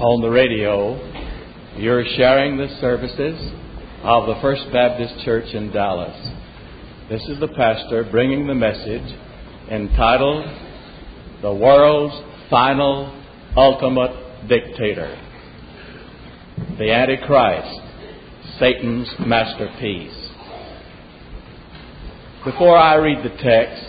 on the radio, you're sharing the services of the First Baptist Church in Dallas. This is the pastor bringing the message entitled, "The World's Final Ultimate Dictator, the Antichrist, Satan's Masterpiece." Before I read the text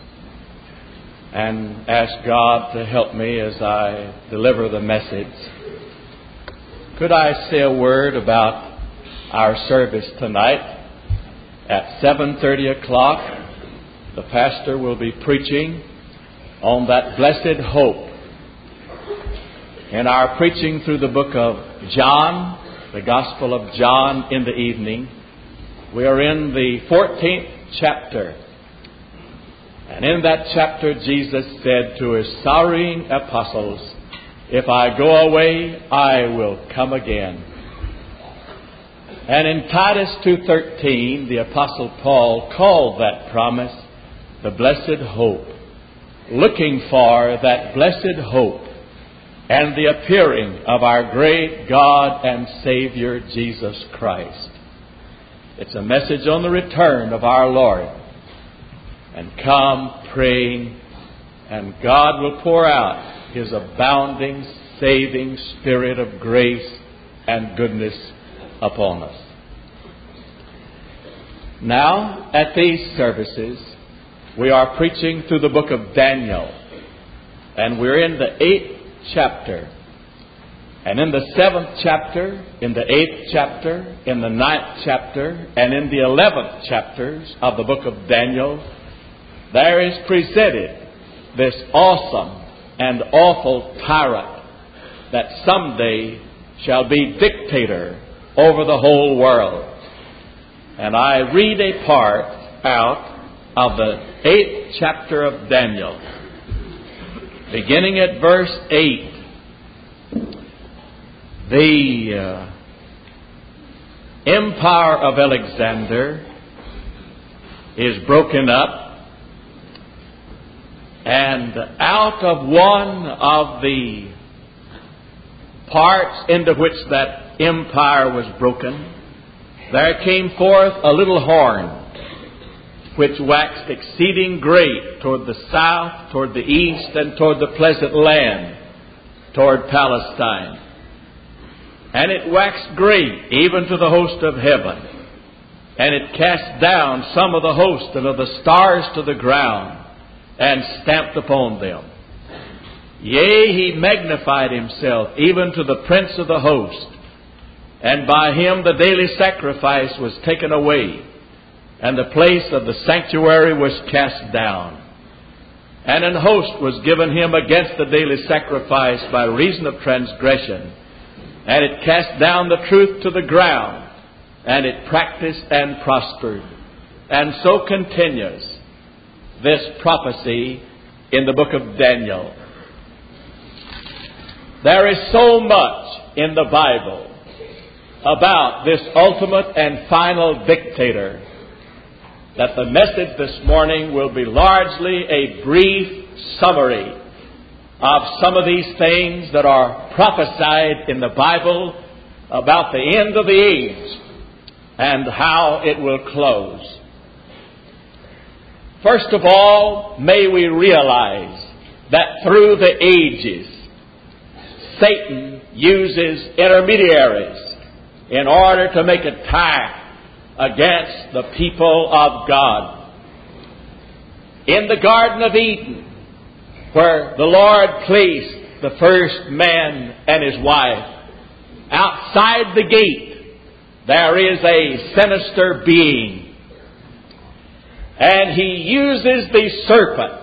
and ask God to help me as I deliver the message, could I say a word about our service tonight? At 7:30 o'clock, the pastor will be preaching on that blessed hope. In our preaching through the book of John, the Gospel of John in the evening, we are in the 14th chapter. And in that chapter, Jesus said to his sorrowing apostles, "If I go away, I will come again." And in Titus 2:13, the Apostle Paul called that promise the blessed hope, looking for that blessed hope and the appearing of our great God and Savior, Jesus Christ. It's a message on the return of our Lord. And come praying, and God will pour out His abounding, saving Spirit of grace and goodness upon us. Now, at these services, we are preaching through the book of Daniel, and we're in the 8th chapter. And in the 7th chapter, in the 8th chapter, in the 9th chapter, and in the 11th chapters of the book of Daniel, there is presented this awesome and awful tyrant that someday shall be dictator over the whole world. And I read a part out of the 8th chapter of Daniel, beginning at verse 8. The empire of Alexander is broken up, and out of one of the parts into which that empire was broken, there came forth a little horn, which waxed exceeding great toward the south, toward the east, and toward the pleasant land, toward Palestine. And it waxed great even to the host of heaven. And it cast down some of the host and of the stars to the ground, and stamped upon them. Yea, he magnified himself even to the prince of the host. And by him the daily sacrifice was taken away, and the place of the sanctuary was cast down. And an host was given him against the daily sacrifice by reason of transgression. And it cast down the truth to the ground, and it practiced and prospered. And so continues this prophecy in the book of Daniel. There is so much in the Bible about this ultimate and final dictator that the message this morning will be largely a brief summary of some of these things that are prophesied in the Bible about the end of the age and how it will close. First of all, may we realize that through the ages, Satan uses intermediaries in order to make attack against the people of God. In the Garden of Eden, where the Lord placed the first man and his wife, outside the gate there is a sinister being. And he uses the serpent.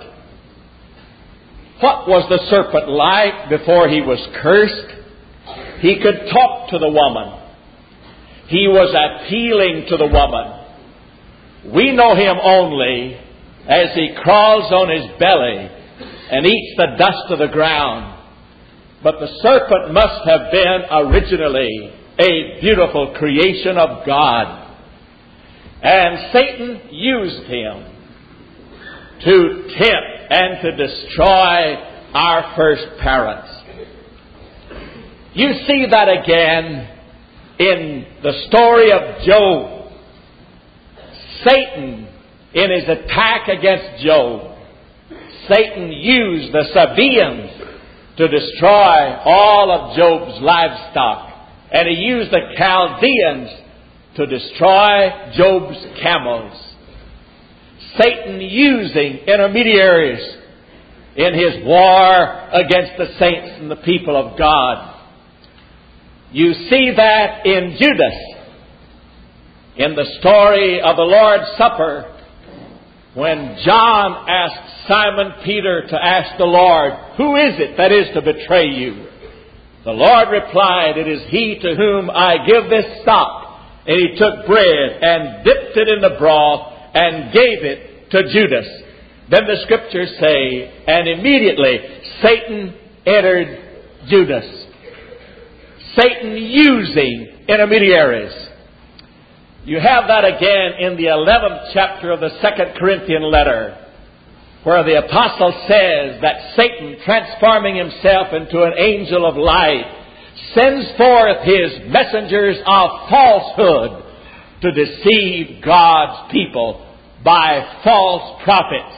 What was the serpent like before he was cursed? He could talk to the woman. He was appealing to the woman. We know him only as he crawls on his belly and eats the dust of the ground. But the serpent must have been originally a beautiful creation of God. And Satan used him to tempt and to destroy our first parents. You see that again in the story of Job. Satan, in his attack against Job, Satan used the Sabaeans to destroy all of Job's livestock. And he used the Chaldeans to destroy Job's camels. Satan using intermediaries in his war against the saints and the people of God. You see that in Judas, in the story of the Lord's Supper, when John asked Simon Peter to ask the Lord, "Who is it that is to betray you?" The Lord replied, "It is he to whom I give this sop." And he took bread and dipped it in the broth and gave it to Judas. Then the Scriptures say, and immediately Satan entered Judas. Satan using intermediaries. You have that again in the 11th chapter of the 2 Corinthian letter, where the apostle says that Satan, transforming himself into an angel of light, sends forth his messengers of falsehood to deceive God's people by false prophets.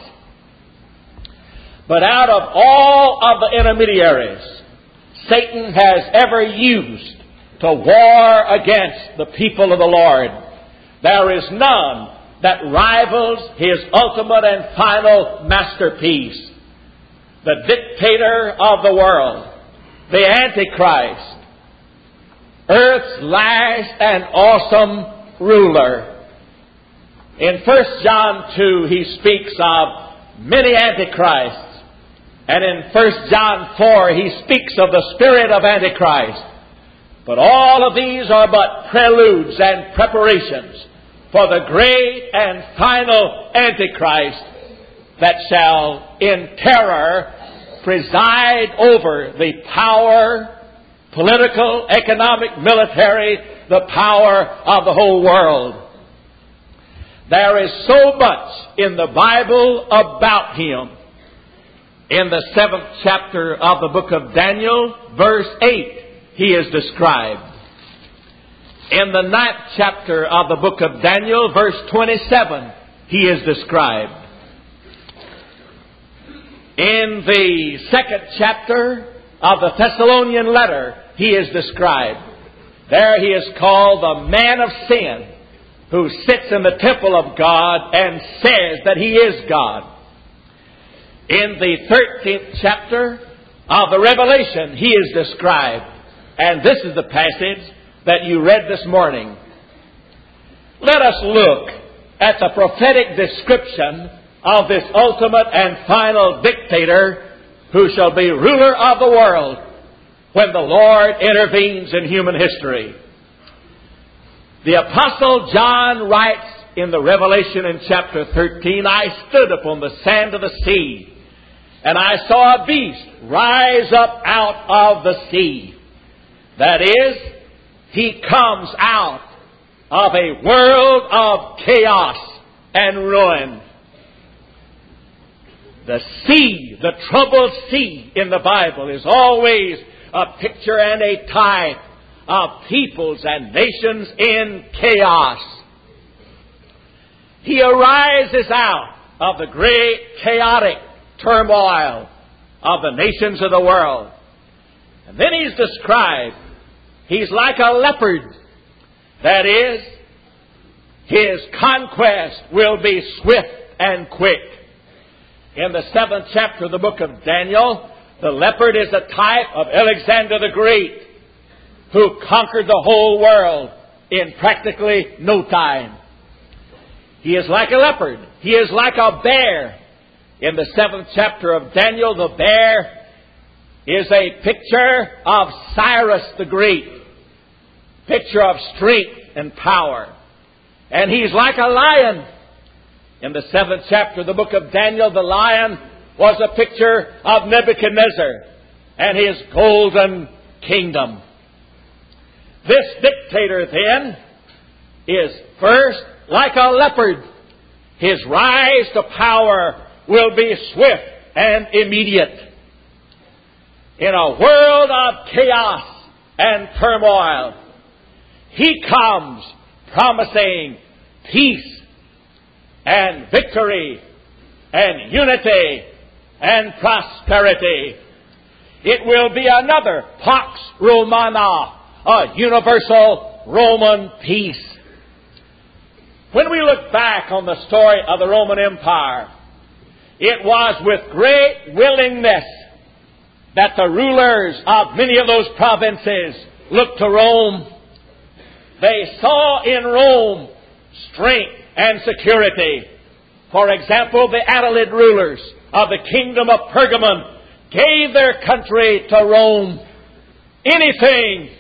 But out of all of the intermediaries Satan has ever used to war against the people of the Lord, there is none that rivals his ultimate and final masterpiece, the dictator of the world, the Antichrist, earth's last and awesome ruler. In 1 John 2, he speaks of many antichrists. And in 1 John 4, he speaks of the spirit of Antichrist. But all of these are but preludes and preparations for the great and final Antichrist that shall in terror preside over the power, political, economic, military, the power of the whole world. There is so much in the Bible about him. In the 7th chapter of the book of Daniel, verse 8, he is described. In the 9th chapter of the book of Daniel, verse 27, he is described. In the 2nd chapter of the Thessalonian letter, he is described. There he is called the man of sin, who sits in the temple of God and says that he is God. In the 13th chapter of the Revelation, he is described. And this is the passage that you read this morning. Let us look at the prophetic description of this ultimate and final dictator who shall be ruler of the world when the Lord intervenes in human history. The Apostle John writes in the Revelation in chapter 13, "I stood upon the sand of the sea, and I saw a beast rise up out of the sea." That is, he comes out of a world of chaos and ruin. The sea, the troubled sea in the Bible, is always a picture and a type of peoples and nations in chaos. He arises out of the great chaotic turmoil of the nations of the world. And then he's described, he's like a leopard. That is, his conquest will be swift and quick. In the 7th chapter of the book of Daniel, the leopard is a type of Alexander the Great, who conquered the whole world in practically no time. He is like a leopard. He is like a bear. In the 7th chapter of Daniel, the bear is a picture of Cyrus the Great, picture of strength and power. And he's like a lion. In the 7th chapter of the book of Daniel, the lion was a picture of Nebuchadnezzar and his golden kingdom. This dictator, then, is first like a leopard. His rise to power will be swift and immediate. In a world of chaos and turmoil. He comes promising peace and victory and unity and prosperity. It will be another Pax Romana, a universal Roman peace. When we look back on the story of the Roman Empire, it was with great willingness that the rulers of many of those provinces looked to Rome. They saw in Rome strength and security. For example, the Attalid rulers of the kingdom of Pergamon gave their country to Rome. Anything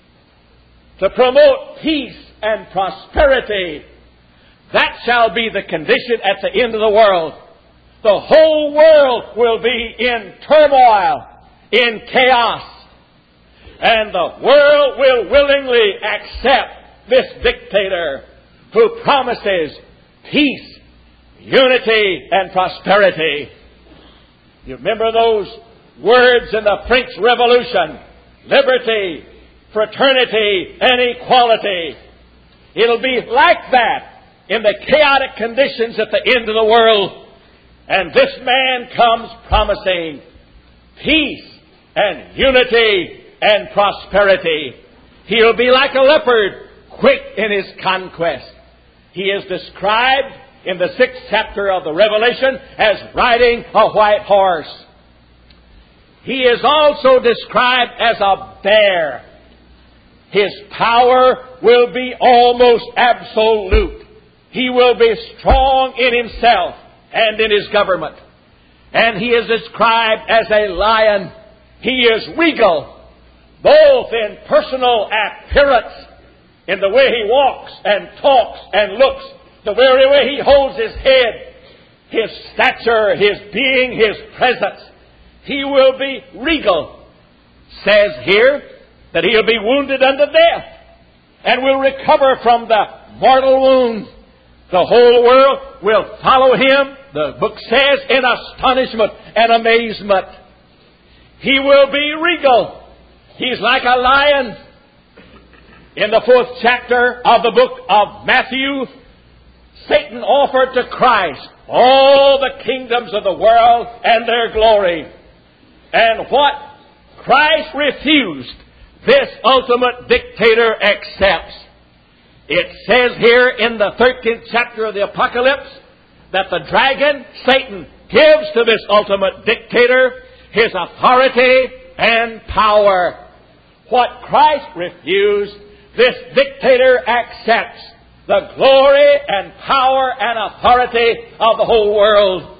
to promote peace and prosperity, that shall be the condition at the end of the world. The whole world will be in turmoil, in chaos. And the world will willingly accept this dictator who promises peace, unity, and prosperity. You remember those words in the French Revolution: liberty, fraternity, and equality. It'll be like that in the chaotic conditions at the end of the world. And this man comes promising peace and unity and prosperity. He'll be like a leopard, quick in his conquest. He is described in the 6th chapter of the Revelation as riding a white horse. He is also described as a bear. His power will be almost absolute. He will be strong in himself and in his government. And he is described as a lion. He is regal, both in personal appearance, in the way he walks and talks and looks, the very way he holds his head, his stature, his being, his presence. He will be regal. Says here that he'll be wounded unto death and will recover from the mortal wound. The whole world will follow him, the book says, in astonishment and amazement. He will be regal. He's like a lion. In the 4th chapter of the book of Matthew, Satan offered to Christ all the kingdoms of the world and their glory. And what Christ refused, this ultimate dictator accepts. It says here in the 13th chapter of the Apocalypse that the dragon, Satan, gives to this ultimate dictator his authority and power. What Christ refused, this dictator accepts: the glory and power and authority of the whole world.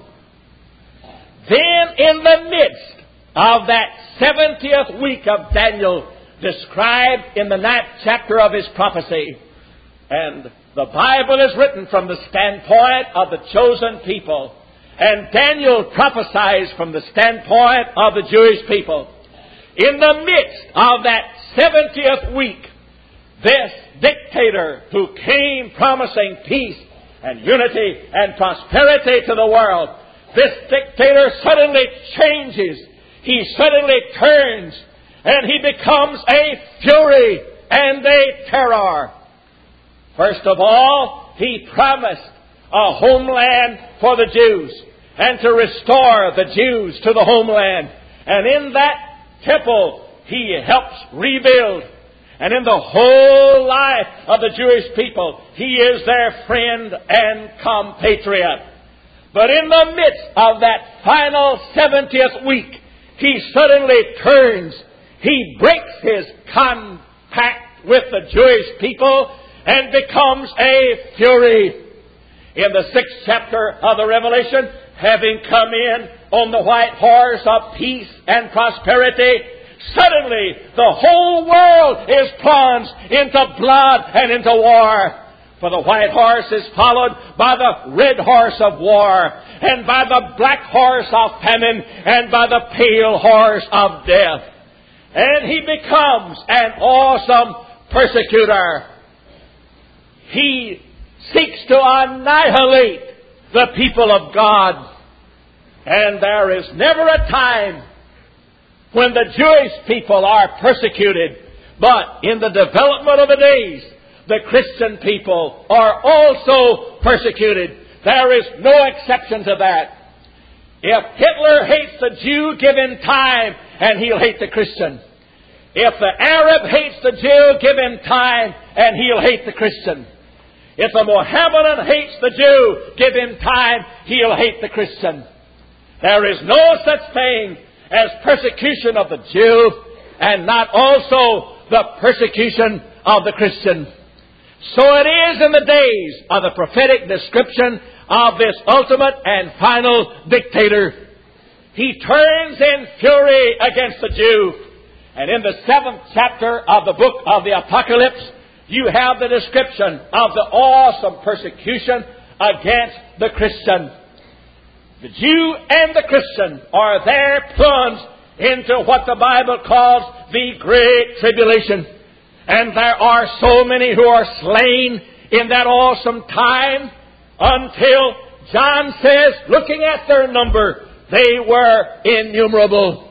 Then in the midst of that 70th week of Daniel, described in the 9th chapter of his prophecy, and the Bible is written from the standpoint of the chosen people, and Daniel prophesies from the standpoint of the Jewish people. In the midst of that 70th week, this dictator who came promising peace and unity and prosperity to the world, this dictator suddenly changes. He suddenly turns and he becomes a fury and a terror. First of all, he promised a homeland for the Jews and to restore the Jews to the homeland. And in that temple, he helps rebuild. And in the whole life of the Jewish people, he is their friend and compatriot. But in the midst of that final 70th week, he suddenly turns. He breaks his compact with the Jewish people and becomes a fury. In the 6th chapter of the Revelation, having come in on the white horse of peace and prosperity, suddenly the whole world is plunged into blood and into war. For the white horse is followed by the red horse of war, and by the black horse of famine, and by the pale horse of death. And he becomes an awesome persecutor. He seeks to annihilate the people of God. And there is never a time when the Jewish people are persecuted But in the development of the days, the Christian people are also persecuted. There is no exception to that. If Hitler hates the Jew, give him time and he'll hate the Christian. If the Arab hates the Jew, give him time and he'll hate the Christian. If the Mohammedan hates the Jew, give him time, he'll hate the Christian. There is no such thing as persecution of the Jew and not also the persecution of the Christian. So it is in the days of the prophetic description of this ultimate and final dictator. He turns in fury against the Jew. And in the 7th chapter of the book of the Apocalypse, you have the description of the awesome persecution against the Christian. The Jew and the Christian are there plunged into what the Bible calls the Great Tribulation. And there are so many who are slain in that awesome time until John says, looking at their number, they were innumerable.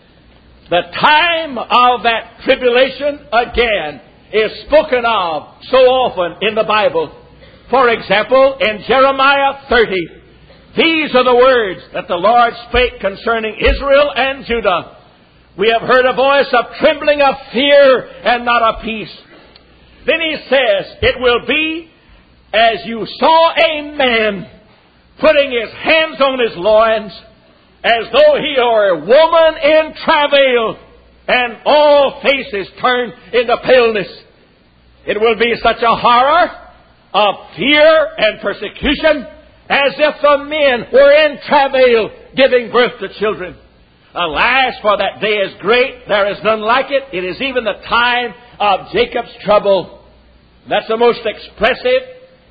The time of that tribulation, again, is spoken of so often in the Bible. For example, in Jeremiah 30, these are the words that the Lord spake concerning Israel and Judah. We have heard a voice of trembling, of fear, and not of peace. Then he says, it will be as you saw a man putting his hands on his loins, as though he were a woman in travail, and all faces turned into paleness. It will be such a horror of fear and persecution as if the men were in travail giving birth to children. Alas, for that day is great. There is none like it. It is even the time of Jacob's trouble. That's the most expressive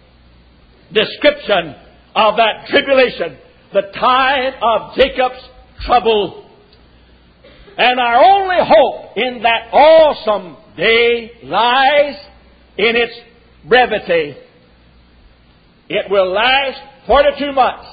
description of that tribulation. The time of Jacob's trouble. And our only hope in that awesome day lies in its brevity. It will last 42 months,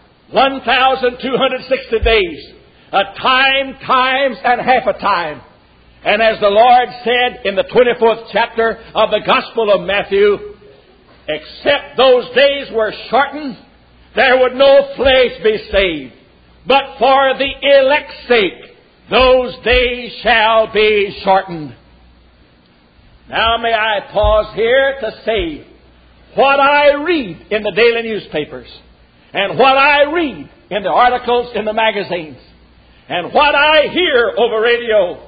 1,260 days, a time, times, and half a time. And as the Lord said in the 24th chapter of the Gospel of Matthew, except those days were shortened, there would no flesh be saved. But for the elect's sake, those days shall be shortened. Now may I pause here to say what I read in the daily newspapers, and what I read in the articles in the magazines, and what I hear over radio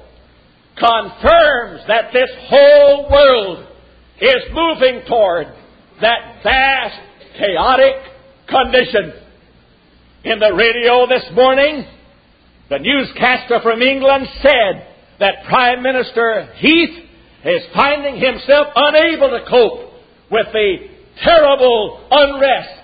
confirms that this whole world is moving toward that vast, chaotic condition. In the radio this morning, the newscaster from England said that Prime Minister Heath is finding himself unable to cope with the terrible unrest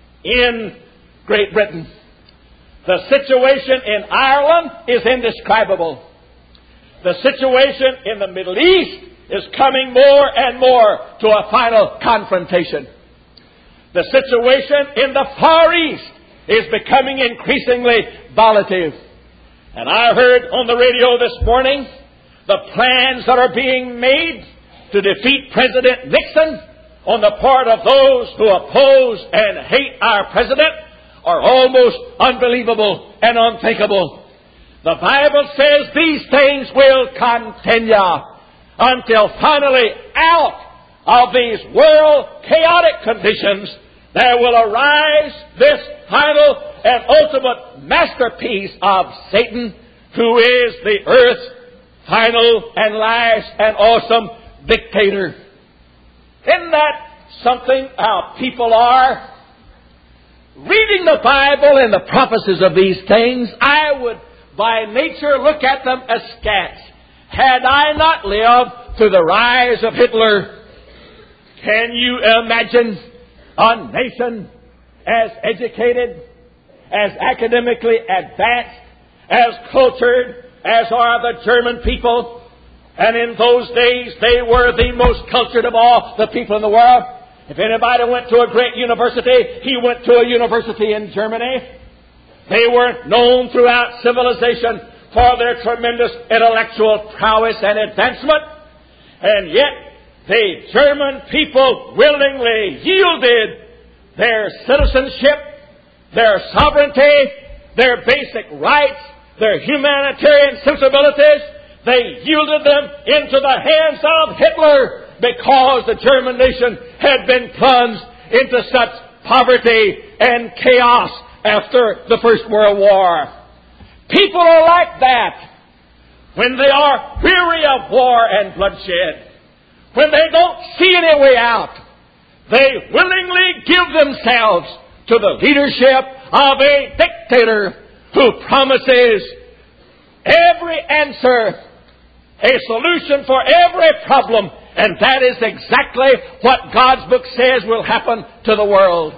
in Great Britain. The situation in Ireland is indescribable. The situation in the Middle East is coming more and more to a final confrontation. The situation in the Far East is becoming increasingly volatile. And I heard on the radio this morning the plans that are being made to defeat President Nixon on the part of those who oppose and hate our president are almost unbelievable and unthinkable. The Bible says these things will continue until finally out of these world chaotic conditions there will arise this final and ultimate masterpiece of Satan, who is the earth's final and last and awesome dictator. Isn't that something our people are? Reading the Bible and the prophecies of these things, I would by nature look at them askance. Had I not lived through the rise of Hitler, can you imagine a nation as educated, as academically advanced, as cultured as are the German people? And in those days, they were the most cultured of all the people in the world. If anybody went to a great university, he went to a university in Germany. They were known throughout civilization for their tremendous intellectual prowess and advancement. And yet the German people willingly yielded their citizenship, their sovereignty, their basic rights, their humanitarian sensibilities. They yielded them into the hands of Hitler because the German nation had been plunged into such poverty and chaos after the First World War. People are like that when they are weary of war and bloodshed. When they don't see any way out, they willingly give themselves to the leadership of a dictator who promises every answer, a solution for every problem, and that is exactly what God's book says will happen to the world.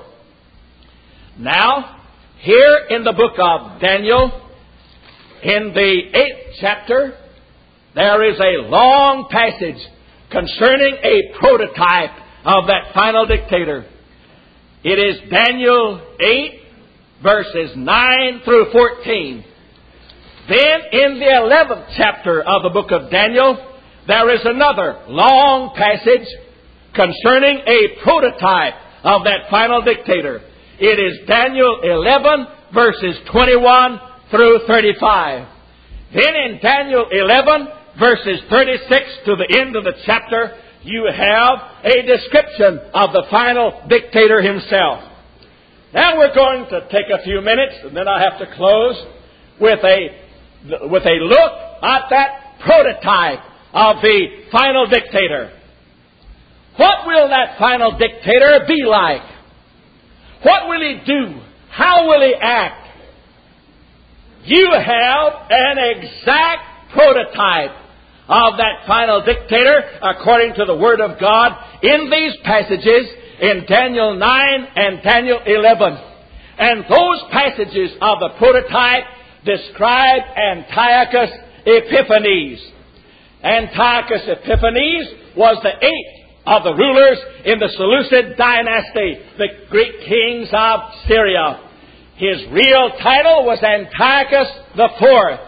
Now, here in the book of Daniel, in the 8th chapter, there is a long passage concerning a prototype of that final dictator. It is Daniel 8, verses 9 through 14. Then in the 11th chapter of the book of Daniel, there is another long passage concerning a prototype of that final dictator. It is Daniel 11, verses 21 through 35. Then in Daniel 11, verses 36 to the end of the chapter, you have a description of the final dictator himself. Now we're going to take a few minutes, and then I have to close with a look at that prototype of the final dictator. What will that final dictator be like? What will he do? How will he act? You have an exact prototype of that final dictator according to the Word of God in these passages in Daniel 9 and Daniel 11. And those passages of the prototype describe Antiochus Epiphanes. Antiochus Epiphanes was the 8th of the rulers in the Seleucid dynasty, the Greek kings of Syria. His real title was Antiochus IV.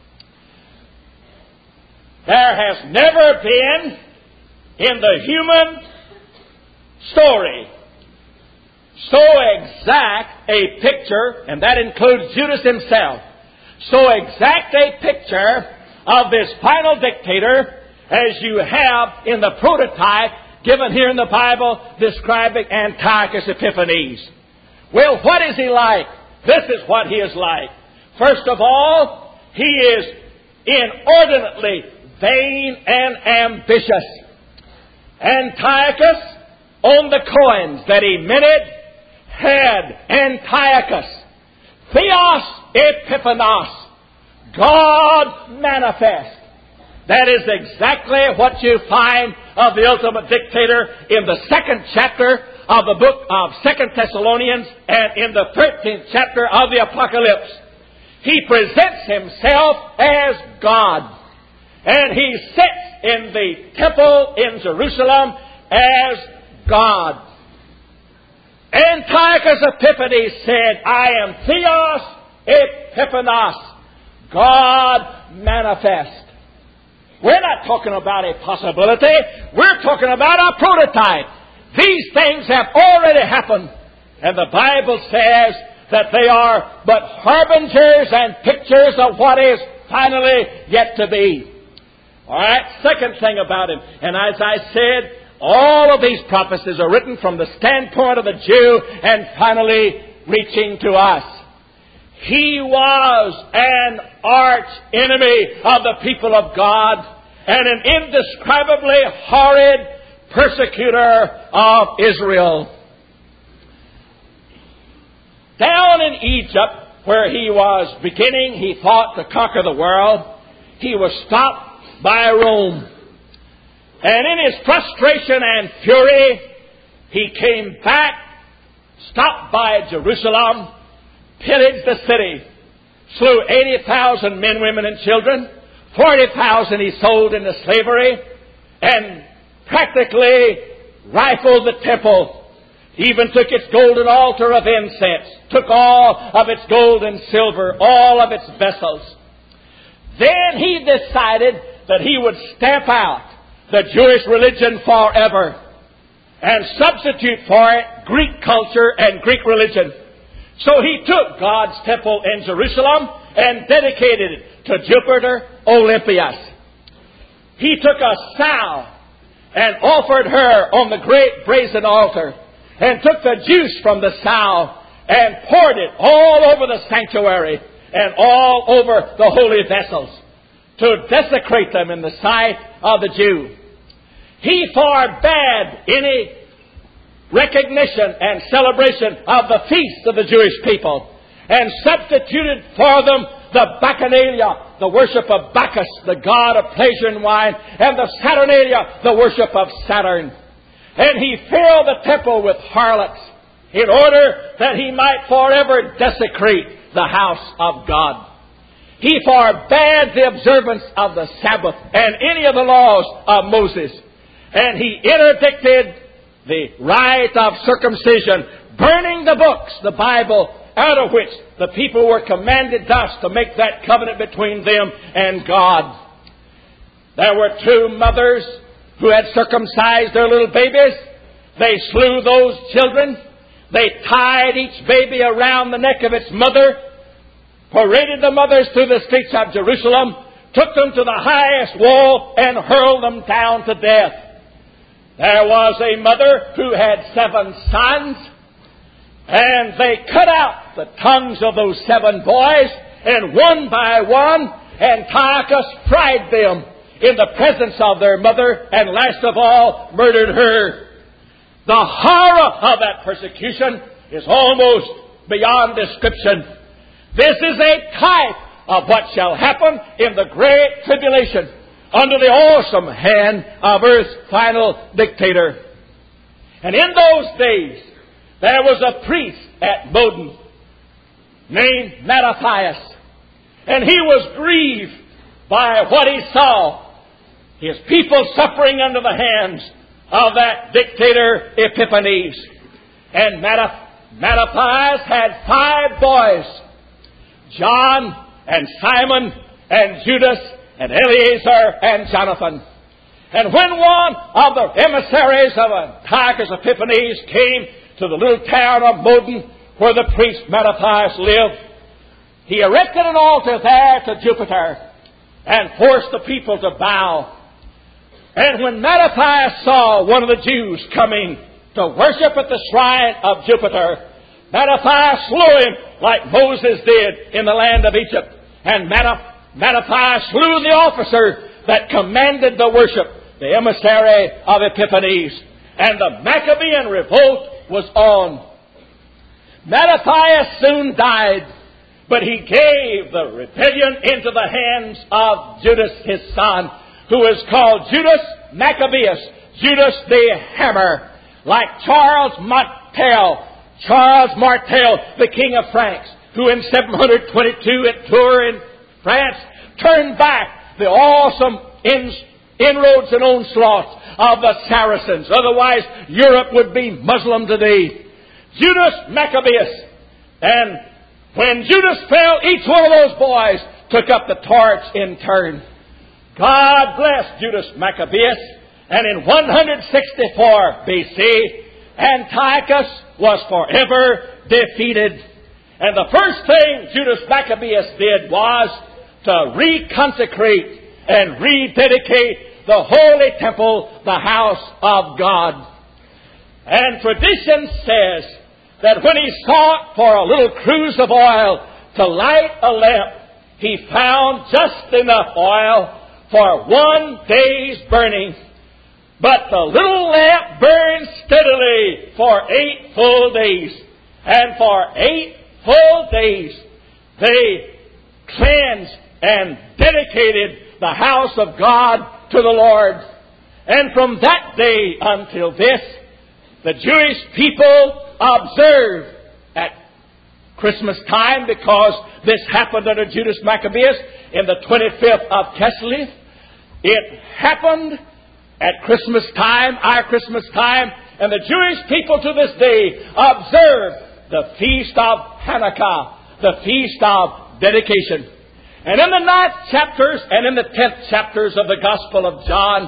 There has never been in the human story so exact a picture, and that includes Judas himself, so exact a picture of this final dictator as you have in the prototype given here in the Bible describing Antiochus Epiphanes. Well, what is he like? This is what he is like. First of all, he is inordinately vain and ambitious. Antiochus, on the coins that he minted, had Antiochus, Theos Epiphanos, God manifest. That is exactly what you find of the ultimate dictator in the 2nd chapter of the book of 2 Thessalonians and in the 13th chapter of the Apocalypse. He presents himself as God. And he sits in the temple in Jerusalem as God. Antiochus Epiphanes said, I am Theos Epiphanos, God manifest. We're not talking about a possibility. We're talking about a prototype. These things have already happened. And the Bible says that they are but harbingers and pictures of what is finally yet to be. All right, second thing about him. And as I said, all of these prophecies are written from the standpoint of the Jew and finally reaching to us. He was an arch enemy of the people of God and an indescribably horrid persecutor of Israel. Down in Egypt, where he was beginning, he thought to conquer the world, he was stopped by Rome. And in his frustration and fury, he came back, stopped by Jerusalem, pillaged the city, slew 80,000 men, women, and children. 40,000 he sold into slavery, and practically rifled the temple. Even took its golden altar of incense, took all of its gold and silver, all of its vessels. Then he decided that he would stamp out the Jewish religion forever and substitute for it Greek culture and Greek religion. So he took God's temple in Jerusalem and dedicated it to Jupiter Olympias. He took a sow and offered her on the great brazen altar, and took the juice from the sow and poured it all over the sanctuary and all over the holy vessels to desecrate them in the sight of the Jew. He forbade any recognition and celebration of the feast of the Jewish people, and substituted for them the Bacchanalia, the worship of Bacchus, the god of pleasure and wine, and the Saturnalia, the worship of Saturn. And he filled the temple with harlots in order that he might forever desecrate the house of God. He forbade the observance of the Sabbath and any of the laws of Moses. And he interdicted the rite of circumcision, burning the books, the Bible, out of which the people were commanded thus to make that covenant between them and God. There were two mothers who had circumcised their little babies. They slew those children. They tied each baby around the neck of its mother, paraded the mothers through the streets of Jerusalem, took them to the highest wall, and hurled them down to death. There was a mother who had 7 sons, and they cut out the tongues of those 7 boys, and one by one, Antiochus fried them in the presence of their mother, and last of all, murdered her. The horror of that persecution is almost beyond description. This is a type of what shall happen in the great tribulation under the awesome hand of earth's final dictator. And in those days, there was a priest at Modin named Mattathias, and he was grieved by what he saw, his people suffering under the hands of that dictator Epiphanes. And Mattathias had 5 boys, John and Simon and Judas and Eleazar and Jonathan. And when one of the emissaries of Antiochus Epiphanes came to the little town of Modin, where the priest Mattathias lived, he erected an altar there to Jupiter and forced the people to bow. And when Mattathias saw one of the Jews coming to worship at the shrine of Jupiter, Mattathias slew him like Moses did in the land of Egypt. And Mattathias slew the officer that commanded the worship, the emissary of Epiphanes. And the Maccabean revolt was on. Mattathias soon died, but he gave the rebellion into the hands of Judas, his son, who is called Judas Maccabeus, Judas the Hammer, like Charles Martel, the king of France, who in 722 at Tours in France turned back the awesome inroads and onslaughts of the Saracens. Otherwise, Europe would be Muslim today. Judas Maccabeus. And when Judas fell, each one of those boys took up the torch in turn. God blessed Judas Maccabeus, and in 164 B.C., Antiochus was forever defeated. And the first thing Judas Maccabeus did was to reconsecrate and rededicate the holy temple, the house of God. And tradition says that when he sought for a little cruse of oil to light a lamp, he found just enough oil for 1 day's burning. But the little lamp burned steadily for 8 full days. And for 8 full days, they cleansed and dedicated the house of God to the Lord. And from that day until this, the Jewish people observe at Christmas time, because this happened under Judas Maccabeus in the 25th of Kislev. It happened at Christmas time, our Christmas time, and the Jewish people to this day observe the feast of Hanukkah, the feast of dedication. And in the 9th chapters and in the 10th chapters of the Gospel of John,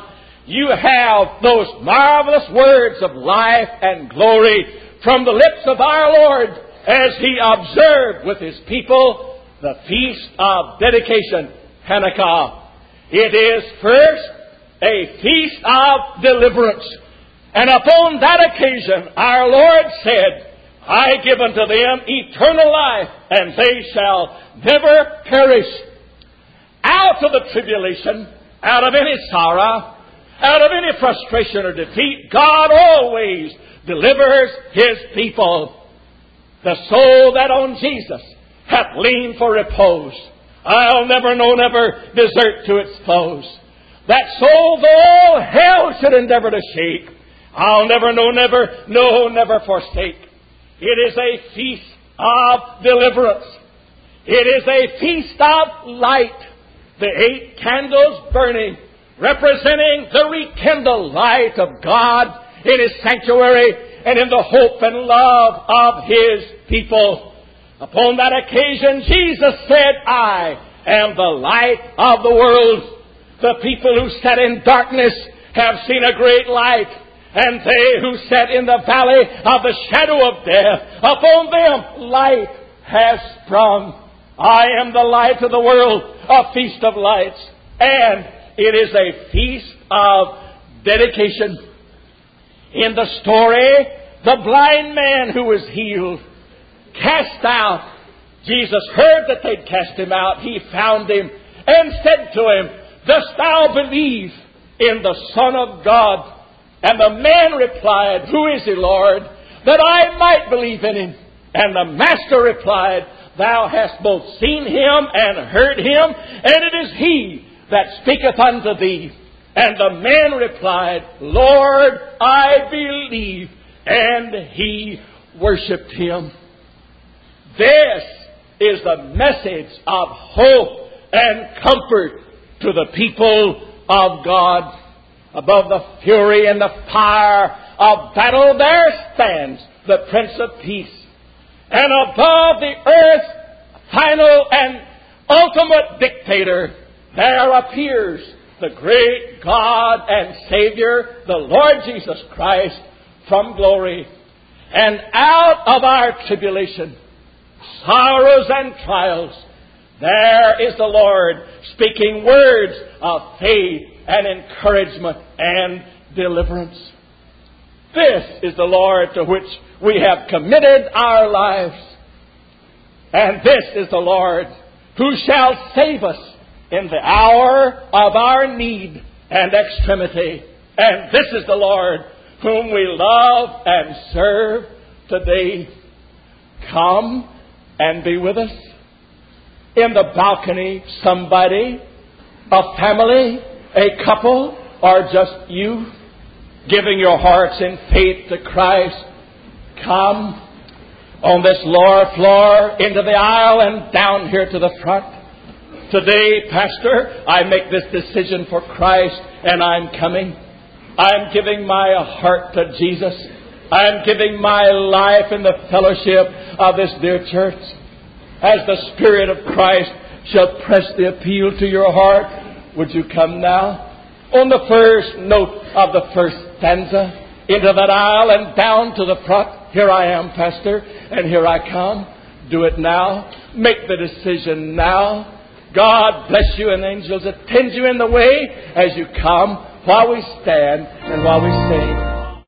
you have those marvelous words of life and glory from the lips of our Lord as He observed with His people the Feast of Dedication, Hanukkah. It is first a feast of deliverance. And upon that occasion, our Lord said, I give unto them eternal life, and they shall never perish. Out of the tribulation, out of any sorrow, out of any frustration or defeat, God always delivers His people. The soul that on Jesus hath leaned for repose, I'll never, no, never desert to its foes. That soul, though all hell should endeavor to shake, I'll never, no, never, no, never forsake. It is a feast of deliverance. It is a feast of light. The 8 candles burning, representing the rekindled light of God in His sanctuary and in the hope and love of His people. Upon that occasion, Jesus said, I am the light of the world. The people who sat in darkness have seen a great light, and they who sat in the valley of the shadow of death, upon them light has sprung. I am the light of the world, a feast of lights, and it is a feast of dedication. In the story, the blind man who was healed, cast out. Jesus heard that they'd cast him out. He found him and said to him, Dost thou believe in the Son of God? And the man replied, Who is he, Lord, that I might believe in him? And the master replied, Thou hast both seen him and heard him, and it is he that speaketh unto thee. And the man replied, Lord, I believe. And he worshipped him. This is the message of hope and comfort to the people of God. Above the fury and the fire of battle there stands the Prince of Peace. And above the earth's final and ultimate dictator, there appears the great God and Savior, the Lord Jesus Christ, from glory. And out of our tribulation, sorrows and trials, there is the Lord speaking words of faith and encouragement and deliverance. This is the Lord to which we have committed our lives. And this is the Lord who shall save us in the hour of our need and extremity. And this is the Lord whom we love and serve today. Come and be with us. In the balcony, somebody, a family, a couple, or just you, giving your hearts in faith to Christ. Come on this lower floor, into the aisle, and down here to the front. Today, Pastor, I make this decision for Christ, and I'm coming. I'm giving my heart to Jesus. I'm giving my life in the fellowship of this dear church. As the Spirit of Christ shall press the appeal to your heart, would you come now? On the first note of the first stanza, into that aisle and down to the front. Here I am, Pastor, and here I come. Do it now. Make the decision now. God bless you, and angels attend you in the way as you come, while we stand and while we sing.